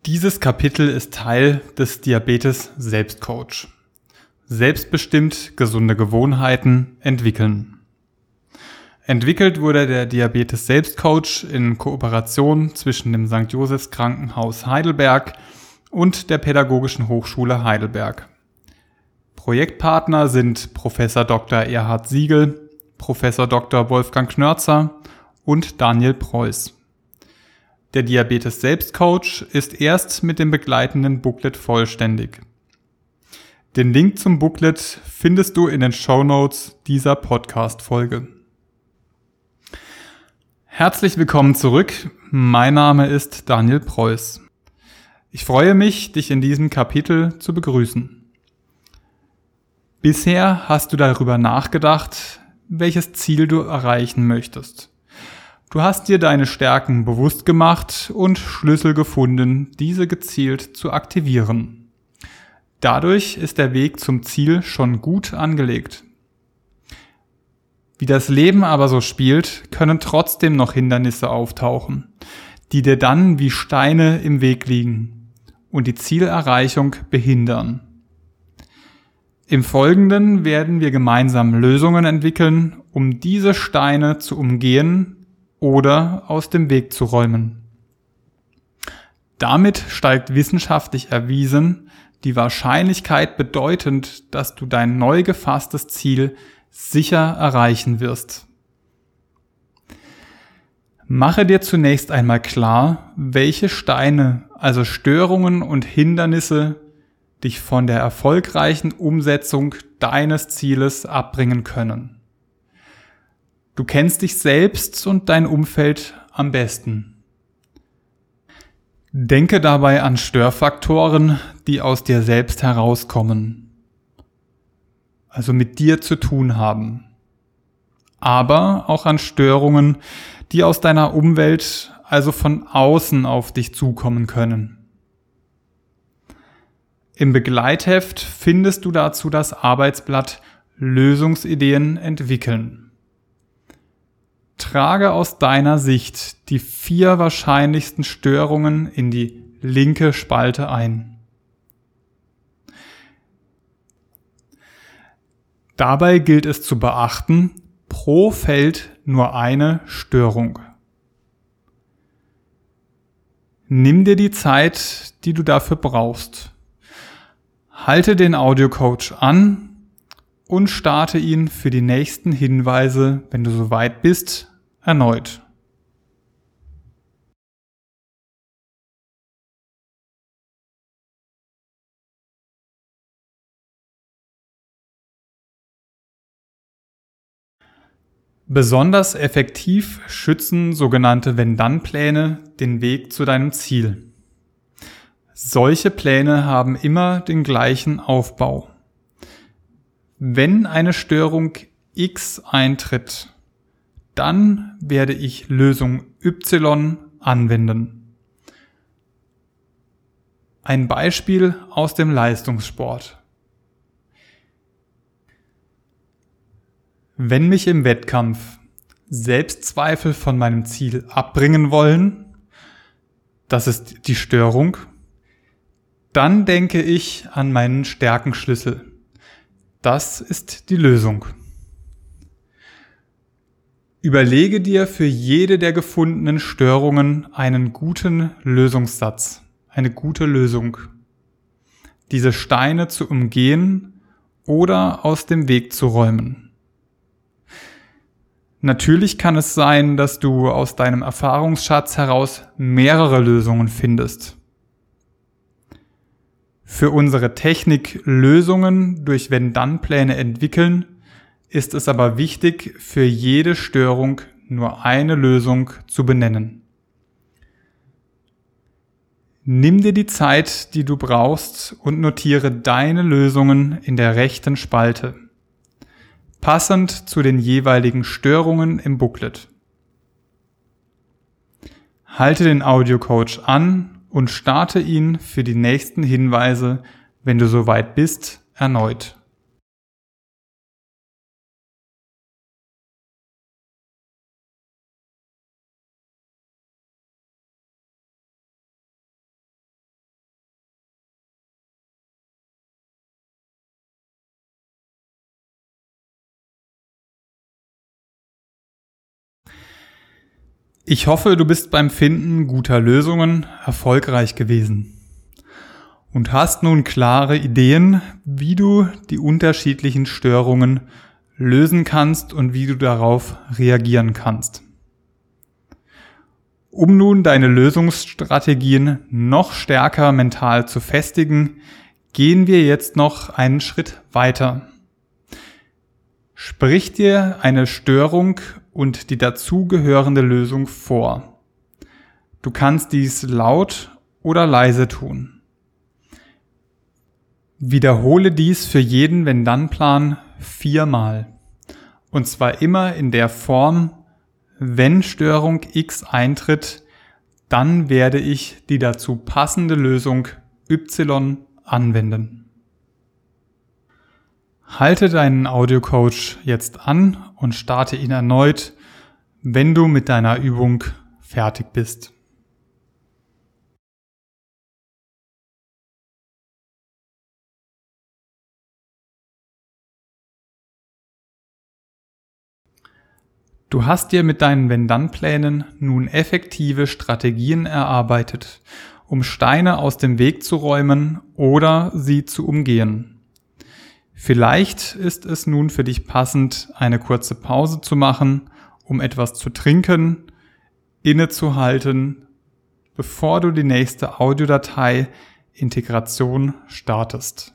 Dieses Kapitel ist Teil des Diabetes-Selbstcoach. Selbstbestimmt gesunde Gewohnheiten entwickeln. Entwickelt wurde der Diabetes-Selbstcoach in Kooperation zwischen dem St. Josephs Krankenhaus Heidelberg und der Pädagogischen Hochschule Heidelberg. Projektpartner sind Prof. Dr. Erhard Siegel, Prof. Dr. Wolfgang Knörzer und Daniel Preuß. Der Diabetes-Selbstcoach ist erst mit dem begleitenden Booklet vollständig. Den Link zum Booklet findest du in den Shownotes dieser Podcast-Folge. Herzlich willkommen zurück. Mein Name ist Daniel Preuß. Ich freue mich, dich in diesem Kapitel zu begrüßen. Bisher hast du darüber nachgedacht, welches Ziel du erreichen möchtest. Du hast dir deine Stärken bewusst gemacht und Schlüssel gefunden, diese gezielt zu aktivieren. Dadurch ist der Weg zum Ziel schon gut angelegt. Wie das Leben aber so spielt, können trotzdem noch Hindernisse auftauchen, die dir dann wie Steine im Weg liegen und die Zielerreichung behindern. Im Folgenden werden wir gemeinsam Lösungen entwickeln, um diese Steine zu umgehen oder aus dem Weg zu räumen. Damit steigt wissenschaftlich erwiesen die Wahrscheinlichkeit bedeutend, dass du dein neu gefasstes Ziel sicher erreichen wirst. Mache dir zunächst einmal klar, welche Steine, also Störungen und Hindernisse, dich von der erfolgreichen Umsetzung deines Zieles abbringen können. Du kennst dich selbst und dein Umfeld am besten. Denke dabei an Störfaktoren, die aus dir selbst herauskommen, also mit dir zu tun haben, aber auch an Störungen, die aus deiner Umwelt, also von außen auf dich zukommen können. Im Begleitheft findest du dazu das Arbeitsblatt Lösungsideen entwickeln. Trage aus deiner Sicht die 4 wahrscheinlichsten Störungen in die linke Spalte ein. Dabei gilt es zu beachten, pro Feld nur eine Störung. Nimm dir die Zeit, die du dafür brauchst. Halte den Audiocoach an und starte ihn für die nächsten Hinweise, wenn du soweit bist, erneut. Besonders effektiv schützen sogenannte Wenn-Dann-Pläne den Weg zu deinem Ziel. Solche Pläne haben immer den gleichen Aufbau. Wenn eine Störung X eintritt, dann werde ich Lösung Y anwenden. Ein Beispiel aus dem Leistungssport. Wenn mich im Wettkampf Selbstzweifel von meinem Ziel abbringen wollen, das ist die Störung, dann denke ich an meinen Stärkenschlüssel. Das ist die Lösung. Überlege dir für jede der gefundenen Störungen einen guten Lösungssatz, eine gute Lösung, diese Steine zu umgehen oder aus dem Weg zu räumen. Natürlich kann es sein, dass du aus deinem Erfahrungsschatz heraus mehrere Lösungen findest. Für unsere Technik Lösungen durch Wenn-Dann-Pläne entwickeln, ist es aber wichtig, für jede Störung nur eine Lösung zu benennen. Nimm dir die Zeit, die du brauchst, und notiere deine Lösungen in der rechten Spalte, passend zu den jeweiligen Störungen im Booklet. Halte den Audiocoach an und starte ihn für die nächsten Hinweise, wenn du soweit bist, erneut. Ich hoffe, du bist beim Finden guter Lösungen erfolgreich gewesen und hast nun klare Ideen, wie du die unterschiedlichen Störungen lösen kannst und wie du darauf reagieren kannst. Um nun deine Lösungsstrategien noch stärker mental zu festigen, gehen wir jetzt noch einen Schritt weiter. Sprich dir eine Störung und die dazugehörende Lösung vor. Du kannst dies laut oder leise tun. Wiederhole dies für jeden Wenn-Dann-Plan 4-mal. Und zwar immer in der Form: Wenn Störung X eintritt, dann werde ich die dazu passende Lösung Y anwenden. Halte deinen Audiocoach jetzt an und starte ihn erneut, wenn du mit deiner Übung fertig bist. Du hast dir mit deinen Wenn-Dann-Plänen nun effektive Strategien erarbeitet, um Steine aus dem Weg zu räumen oder sie zu umgehen. Vielleicht ist es nun für dich passend, eine kurze Pause zu machen, um etwas zu trinken, innezuhalten, bevor du die nächste Audiodatei Integration startest.